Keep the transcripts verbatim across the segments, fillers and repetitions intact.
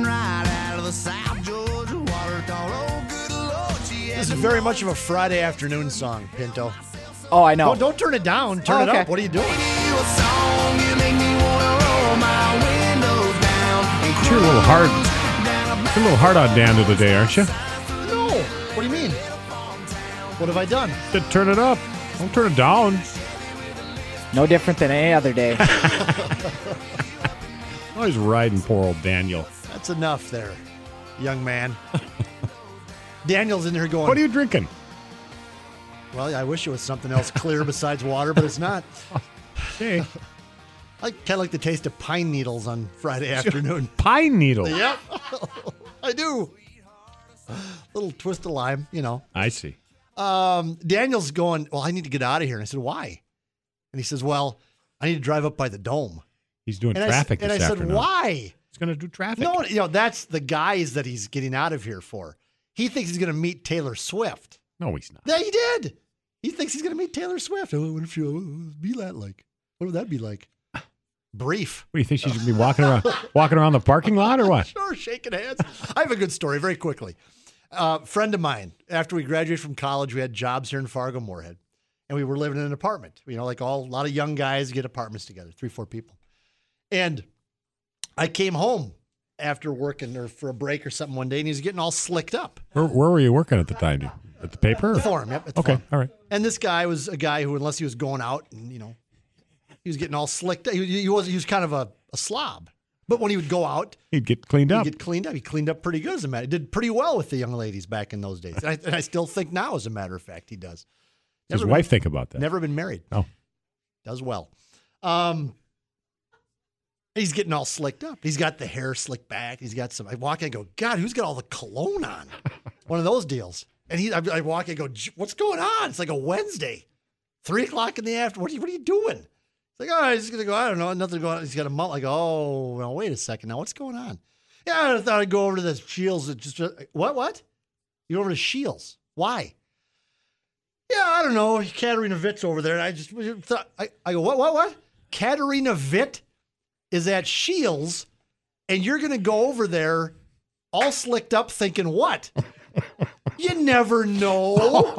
right out of the South Georgia water. Thought, oh, good Lord, she had This is very much of a Friday afternoon song, Pinto. Oh, I know. Don't, don't turn it down. Turn Oh, it okay. up. What are you doing? you a song. You make me wanna roll my windows down and You're a little hard. down a You're a little hard on Dan the other day, aren't you? No. What do you mean? What have I done? Said turn it up. Don't turn it down. No different than any other day. Always riding poor old Daniel. That's enough there, young man. Daniel's in there going, What are you drinking? well, I wish it was something else clear besides water, but it's not. Hey, I kind of like the taste of pine needles on Friday afternoon. pine needle. Yep. I do. Little twist of lime, you know. I see. Um, Daniel's going, well, I need to get out of here. And I said, why? And he says, well, I need to drive up by the dome. He's doing And traffic I, s- this and I afternoon. said, why? He's going to do traffic. No, you know, that's the guys that he's getting out of here for. He thinks he's going to meet Taylor Swift. No, he's not. Yeah, he did. He thinks he's going to meet Taylor Swift. Oh, what if she what would be that like? What would that be like? Brief. What do you think she's going to be walking around, walking around the parking lot or what? Sure, shaking hands. I have a good story very quickly. Uh, friend of mine, after we graduated from college, we had jobs here in Fargo, Moorhead, and we were living in an apartment. You know, like all a lot of young guys get apartments together, three, four people. And I came home after working or for a break or something one day, and he was getting all slicked up. Where, where were you working at the time? dude? At the paper? or- The forum, yep. At the Okay, forum. all right. And this guy was a guy who, unless he was going out and, you know, he was getting all slicked up. He, he was he was kind of a, a slob. But when he would go out, He'd get cleaned he'd up. get cleaned up. He cleaned up pretty good, as a matter. He did pretty well with the young ladies back in those days. And I, and I still think now, as a matter of fact, he does. Does his Never wife been- think about that? Never been married. Oh. Does well. Um, he's getting all slicked up. He's got the hair slicked back. He's got some. I walk in and go, God, who's got all the cologne on? One of those deals. And he, I, I walk in and go, "J- what's going on? It's like a Wednesday, three o'clock in the afternoon. What are you, what are you doing? It's like, oh, he's going to go, I don't know, nothing going on. He's got a mullet. I go, oh, well, wait a second now. What's going on? Yeah, I thought I'd go over to the Shields. and Just, what, what? You go over to Shields. Why? Yeah, I don't know. Katerina Witt's over there. And I just thought, I, I go, what, what, what? Katerina Witt is at Shields, and you're going to go over there all slicked up thinking what? You never know.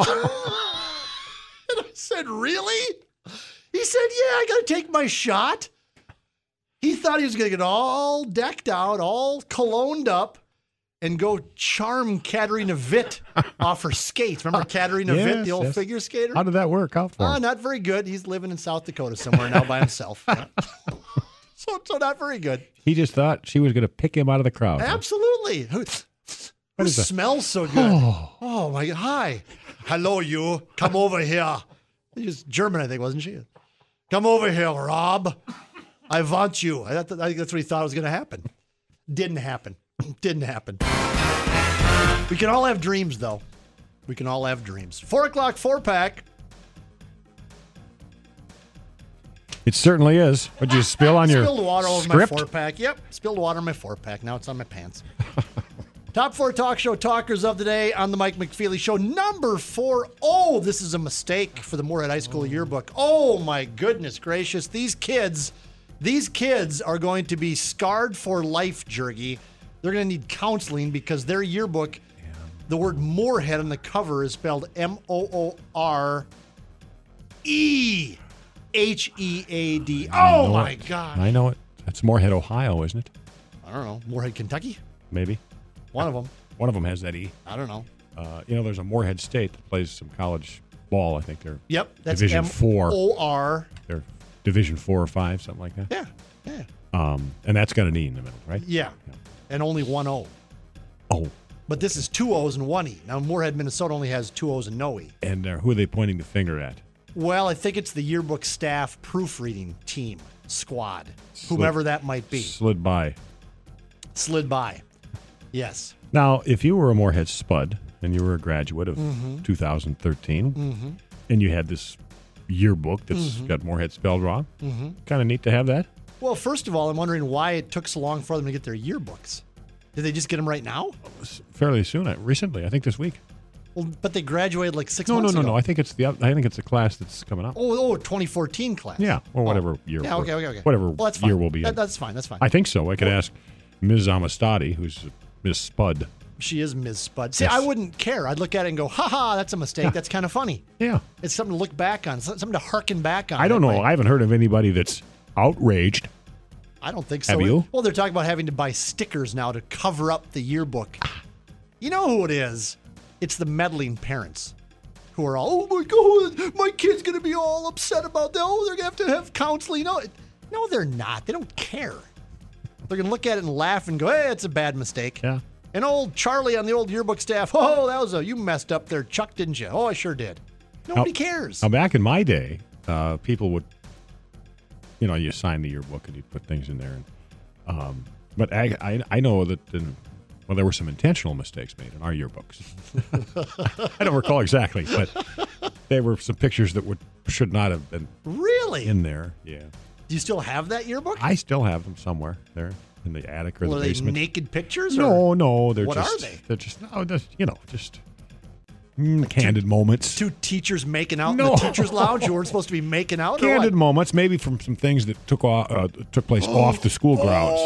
And I said, really? He said, yeah, I got to take my shot. He thought he was going to get all decked out, all cologned up, and go charm Katerina Witt off her skates. Remember Katerina Yes, Witt, the old yes. figure skater? How did that work out for Oh, him? not very good. He's living in South Dakota somewhere now by himself. Yeah. so, so not very good. He just thought she was going to pick him out of the crowd. huh? Absolutely. Who, who is that? smells so good? Oh, my God. Hi. Hello, you. Come over here. She was German, I think, wasn't she? Come over here, Rob. I want you. I, th- I think that's what he thought was going to happen. Didn't happen. Didn't happen. We can all have dreams, though. We can all have dreams. Four o'clock, four pack. It certainly is. Would you spill on your Spilled water over script? my four pack. Yep, spilled water on my four pack. Now it's on my pants. Top four talk show talkers of the day on the Mike McFeely Show. Number four. Oh, this is a mistake for the Moorhead High School yearbook. Oh my goodness gracious! These kids, these kids are going to be scarred for life, Jergy. They're going to need counseling because their yearbook, the word Moorhead on the cover is spelled M O O R E H E A D. I Oh know my it. God! I know it. That's Moorhead, Ohio, isn't it? I don't know. Moorhead, Kentucky? Maybe. One of them. One of them has that E. I don't know. Uh, you know, there's a Moorhead State that plays some college ball. I think they're Yep. That's Division M four. O R. they're Division four or five, something like that. Yeah. Yeah. Um, and that's got an E in the middle, right? Yeah. And only one O. Oh, But this is two O's and one E. Now, Moorhead, Minnesota only has two O's and no E. and uh, who are they pointing the finger at? Well, I think it's the yearbook staff proofreading team, squad, Slid- whomever that might be. Slid by. Slid by. Yes. Now, if you were a Moorhead Spud and you were a graduate of Mm-hmm. two thousand thirteen and you had this yearbook that's Mm-hmm. got Moorhead spelled wrong, kind of neat to have that. Well, first of all, I'm wondering why it took so long for them to get their yearbooks. Did they just get them right now? It's fairly soon, uh, recently, I think this week. Well, but they graduated like six No, no, months no, ago. no. I think it's the I think it's a class that's coming up. Oh, oh, twenty fourteen class. Yeah, or whatever year. Yeah, okay, okay, okay. Whatever Well, that's year fine. will be. That, in. that's fine. That's fine. I think so. I could ask Miz Amistadi, who's Miss Spud. She is Miz Spud. See, Yes. I wouldn't care. I'd look at it and go, ha ha, that's a mistake. That's kind of funny. Yeah. It's something to look back on, something to harken back on. I don't That know. way. I haven't heard of anybody that's outraged. I don't think so. Have you? Well, they're talking about having to buy stickers now to cover up the yearbook. You know who it is? It's the meddling parents who are all, oh my God, my kid's going to be all upset about that. Oh, they're going to have to have counseling. No, no, they're not. They don't care. They're going to look at it and laugh and go, hey, it's a bad mistake. Yeah. And old Charlie on the old yearbook staff, oh, that was a, you messed up there, Chuck, didn't you? Oh, I sure did. Nobody Now- cares. Now, back in my day, uh, people would, you know, you sign the yearbook and you put things in there. And, um, but I, I, I know that, in, well, there were some intentional mistakes made in our yearbooks. I don't recall exactly, but there were some pictures that would should not have been Really? in there. Yeah. Do you still have that yearbook? I still have them somewhere there in the attic or Well, the are they basement. naked pictures? Or? No, no, they're What just. are they? They're just no, just you know, just mm, candid moments. Two teachers making out in No. the teacher's lounge. You weren't supposed to be making out. or Candid what? moments, maybe from some things that took off, uh, took place off the school grounds,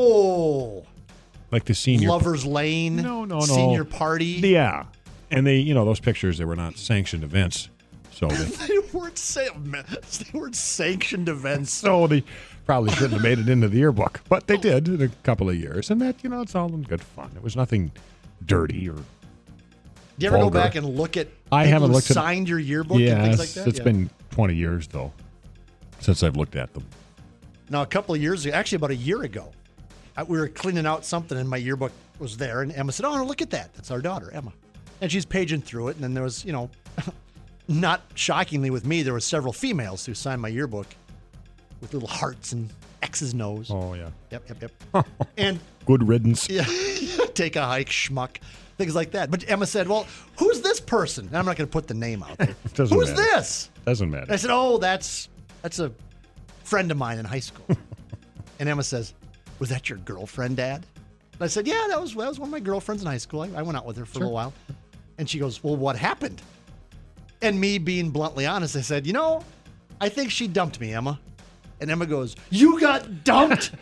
Oh, like the senior. lovers lane. No, no, no. Senior party. Yeah, and they, you know, those pictures they were not sanctioned events, so they, They weren't sa- They weren't sanctioned events. so they probably shouldn't have made it into the yearbook, but they did in a couple of years, and that, you know, it's all in good fun. It was nothing dirty or. Do you ever vulgar. go back and look at? I people haven't who looked at- signed your yearbook and Yeah, things like it's, that. it's Yeah. been twenty years though since I've looked at them. Now, a couple of years ago, actually about a year ago, I, we were cleaning out something and my yearbook was there. And Emma said, oh, no, look at that. That's our daughter, Emma. And she's paging through it. And then there was, you know, not shockingly with me, there were several females who signed my yearbook with little hearts and X's nose. Oh yeah, Yep, yep, yep. And good riddance. yeah, take a hike, schmuck, things like that. But Emma said, well, who's this person? And I'm not going to put the name out there. Doesn't Who's matter. this? Doesn't And I matter. said, oh, that's that's a friend of mine in high school. And Emma says, was that your girlfriend, Dad? And I said, yeah, that was, that was one of my girlfriends in high school. I, I went out with her for a little while. And she goes, well, what happened? And me being bluntly honest, I said, you know, I think she dumped me, Emma. And Emma goes, you got dumped?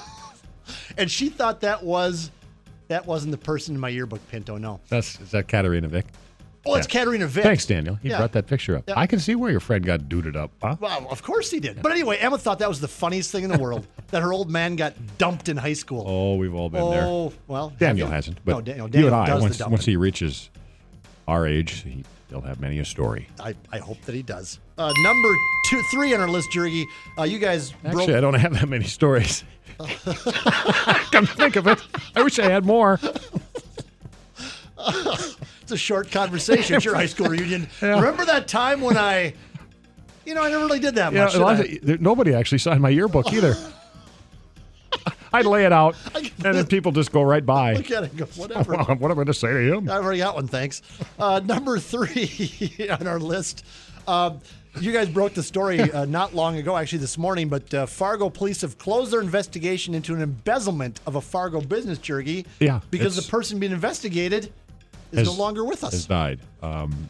And she thought that was, that wasn't the person in my yearbook, Pinto, no. That's is that Katarina Vick? Oh, it's Yeah. Katarina Vick. Thanks, Daniel. You Yeah. brought that picture up. Yeah. I can see where your friend got duded up. Huh? Well, of course he did. But anyway, Emma thought that was the funniest thing in the world, that her old man got dumped in high school. Oh, we've all been there. Oh, well. Daniel have you? hasn't, but no, Daniel, you Daniel and I, does once, the once dumping. he reaches our age, he, he'll have many a story. I, I hope that he does. Uh, number two, three on our list, Jurgie. Uh, you guys broke. Actually, I don't have that many stories. Come to think of it, I wish I had more. It's a short conversation at your high school reunion. Yeah. Remember that time when I, you know, I never really did that Yeah, much. a did lot I? of- there- nobody actually signed my yearbook either. I'd lay it out, and then people just go right by. Look at it and go, whatever. Well, what am I going to say to him? I've already got one, thanks. Uh, number three on our list. Uh, you guys broke the story uh, not long ago, actually this morning, but uh, Fargo police have closed their investigation into an embezzlement of a Fargo business, Jurgie. Yeah, Because the it's- person being investigated is Has- no longer with Has us. died. Um,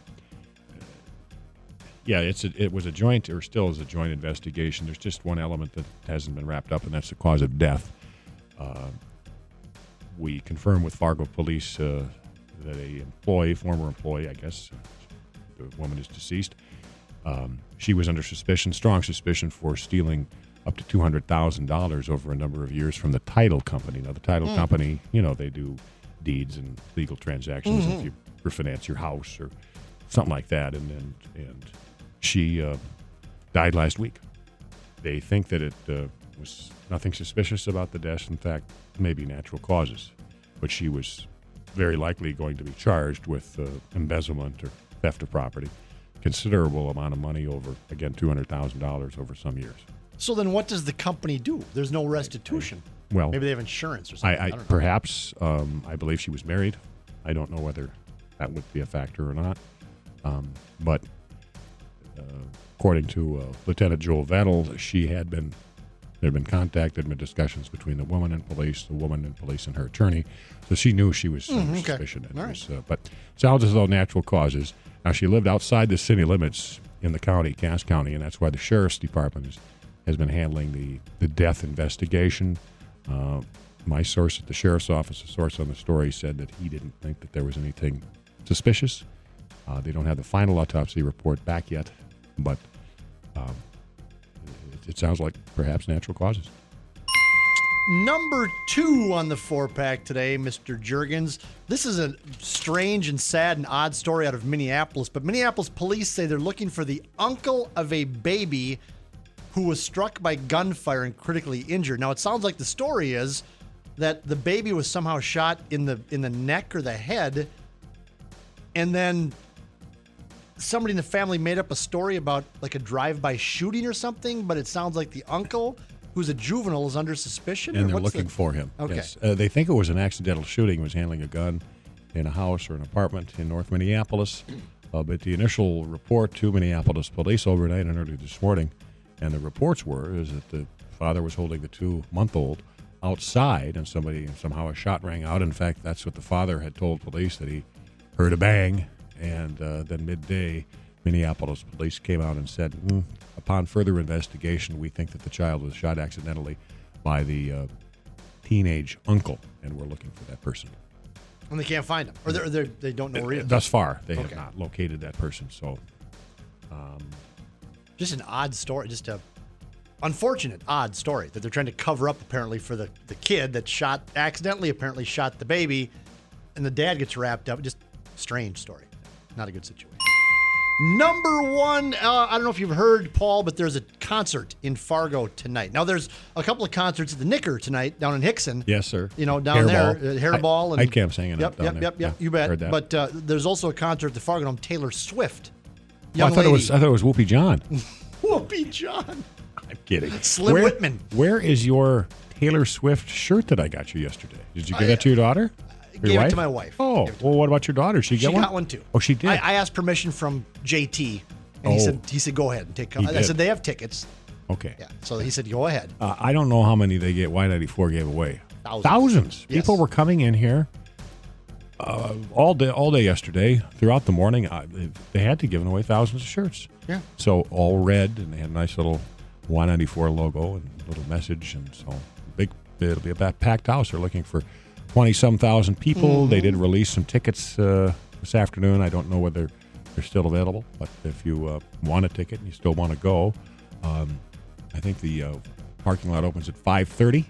yeah, it's a, it was a joint, or still is a joint investigation. There's just one element that hasn't been wrapped up, and that's the cause of death. Uh, we confirmed with Fargo police uh, that a employee, former employee, I guess, the woman is deceased. Um, she was under suspicion, strong suspicion, for stealing up to two hundred thousand dollars over a number of years from the title company. Now, the title Mm. company, you know, they do deeds and legal transactions Mm-hmm. if you refinance your house or something like that. And and, and she uh, died last week. They think that it uh, was nothing suspicious about the death. In fact, maybe natural causes. But she was very likely going to be charged with uh, embezzlement or theft of property. Considerable amount of money over, again, two hundred thousand dollars over some years. So then what does the company do? There's no restitution. Well, Maybe they have insurance or something. I, I, don't know. perhaps um, I believe she was married. I don't know whether that would be a factor or not. Um, but uh, according to uh, Lieutenant Joel Vettel, she had been there had been contact, there had been discussions between the woman and police, the woman and police, and her attorney. So she knew she was under Mhm, okay. suspicion. It All was, uh, but sounds as though natural causes. Now she lived outside the city limits in the county, Cass County, and that's why the sheriff's department is, has been handling the the death investigation. Uh, my source at the sheriff's office, a source on the story, said that he didn't think that there was anything suspicious. Uh, they don't have the final autopsy report back yet, but um, it, it sounds like perhaps natural causes. Number two on the four-pack today, Mister Juergens. This is a strange and sad and odd story out of Minneapolis, but Minneapolis police say they're looking for the uncle of a baby who was struck by gunfire and critically injured. Now, it sounds like the story is that the baby was somehow shot in the in the neck or the head, and then somebody in the family made up a story about like a drive-by shooting or something, but it sounds like the uncle, who's a juvenile, is under suspicion? And or they're what's looking the... for him. Okay. Yes. Uh, they think it was an accidental shooting. He was handling a gun in a house or an apartment in North Minneapolis. Uh, but the initial report to Minneapolis police overnight and early this morning, and the reports were, is that the father was holding the two-month-old outside, and somebody, somehow a shot rang out. In fact, that's what the father had told police, that he heard a bang. And uh, then midday, Minneapolis police came out and said, mm, upon further investigation, we think that the child was shot accidentally by the uh, teenage uncle, and we're looking for that person. And they can't find him, or they're, they're, they don't know where he is. Thus far, they have Okay. not located that person. So, Just an odd story, just a unfortunate, odd story that they're trying to cover up apparently for the, the kid that shot, accidentally apparently shot the baby, and the dad gets wrapped up. Just strange story. Not a good situation. Number one, uh, I don't know if you've heard, Paul, but there's a concert in Fargo tonight. Now, there's a couple of concerts at the Knicker tonight down in Hickson. yes, sir. You know, down Hairball. there, uh, Hairball. I, and Heidkamp's hanging Yep, out down yep, there. yep, yep. Yeah, You bet. heard that. But uh, there's also a concert at the Fargo Dome, Taylor Swift. Oh, Young I thought lady. it was. I thought it was Whoopi John. Whoopi John. I'm kidding. Slim where, Whitman. Where is your Taylor Swift shirt that I got you yesterday? Did you give I- that to your daughter? Your Gave it wife? to my wife. Oh, Gave it to well, what about your daughter? She, She get one? got one too. Oh, she did. I, I asked permission from J T, and he Oh. said he said go ahead and take. He I did. said they have tickets. okay. Yeah, so he said go ahead. Uh, I don't know how many they get. Y ninety-four gave away. Thousands. Thousands. Yes. People were coming in here uh, all day, all day yesterday, throughout the morning. Uh, they, they had to give away thousands of shirts. Yeah. So all red, and they had a nice little Y ninety-four logo and little message, and so big. It'll be a ba- packed house. They're looking for twenty some thousand people. Mm-hmm. They did release some tickets uh, this afternoon. I don't know whether they're still available, but if you uh, want a ticket and you still want to go, um, I think the uh, parking lot opens at five thirty,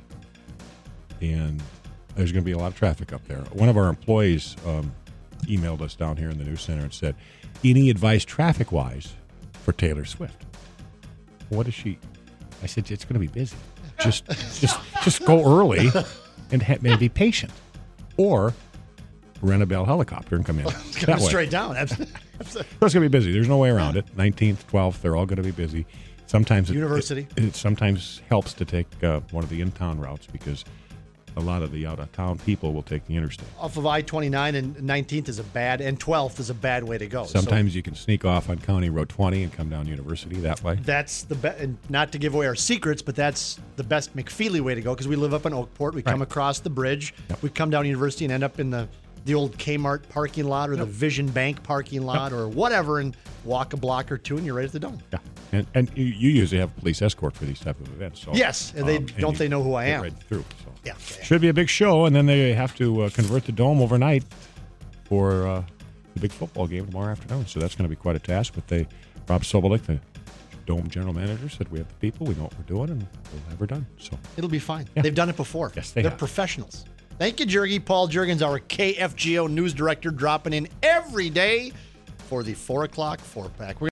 and there's going to be a lot of traffic up there. One of our employees um, emailed us down here in the news center and said, "Any advice traffic-wise for Taylor Swift?" What is she? I said, "It's going to be busy. Just, just, just go early and, ha- and be patient, or rent a Bell helicopter and come in It's that coming way." straight down. That's, So it's going to be busy. There's no way around it. nineteenth, twelfth, they're all going to be busy. Sometimes it, University. It, it sometimes helps to take uh, one of the in-town routes, because a lot of the out-of-town people will take the interstate. off of I twenty-nine and nineteenth is a bad, and twelfth is a bad way to go. So Sometimes you can sneak off on County Road twenty and come down University that way. that's the best, and not to give away our secrets, but that's the best McFeely way to go, because we live up in Oakport. We come Right. across the bridge. Yep. We come down University and end up in the the old Kmart parking lot or the Vision Bank parking lot or whatever, and walk a block or two, and you're right at the dome. Yeah, and and you, you usually have police escort for these type of events. So Yes, and they- don't you they know who I get am. Right through. So Yeah, yeah, yeah. should be a big show, and then they have to uh, convert the dome overnight for uh, the big football game tomorrow afternoon. So that's going to be quite a task. But they, Rob Sobolik, the dome general manager, said we have the people, we know what we're doing, and we'll have her done. So It'll be fine. Yeah. They've done it before. Yes, they They're have. professionals. Thank you, Jurgie. Paul Juergens, our K F G O news director, dropping in every day for the four o'clock four pack. We're